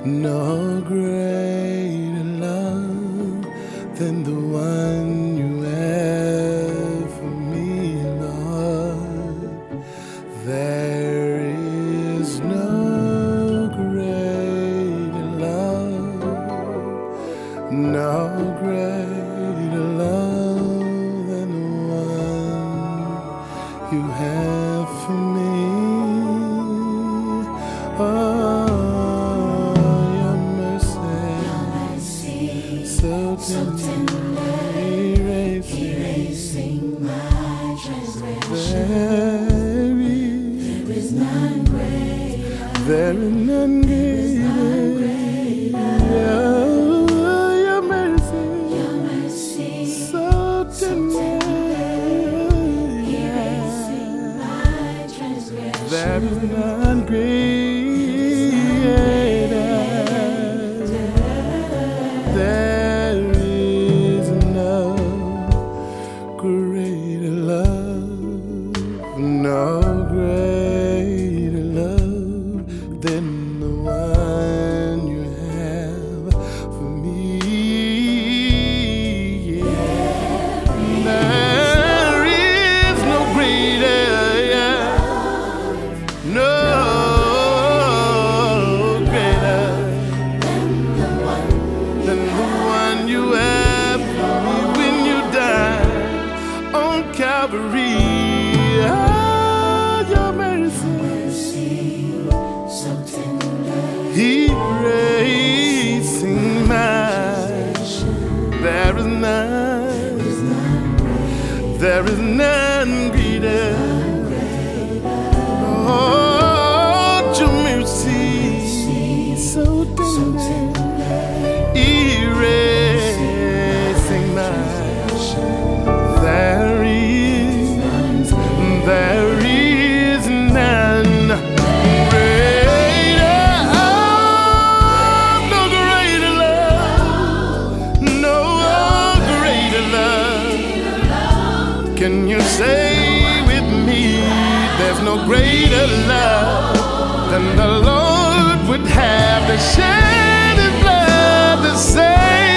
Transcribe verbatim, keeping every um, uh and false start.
No greater love than the one you have for me, Lord. There is no greater love, no greater love than the one you have for me. Oh, so tender, erasing, erasing my transgression. There is none greater. There is none greater. Oh, your mercy, your mercy, so tender, erasing my transgression. There is none greater. Greater love, no greater love than the one you have for me. Yeah. There is no greater, yeah. No greater than the one, than the one you have for me when you died on Calvary. Oh, your mercy, so tender, erasing my. There is none, there is none greater. Oh, your mercy, so tender, erasing my. There is, there is none greater, oh, no greater love, no greater love. Can you say with me, there's no greater love than the Lord would have to shed His blood to save?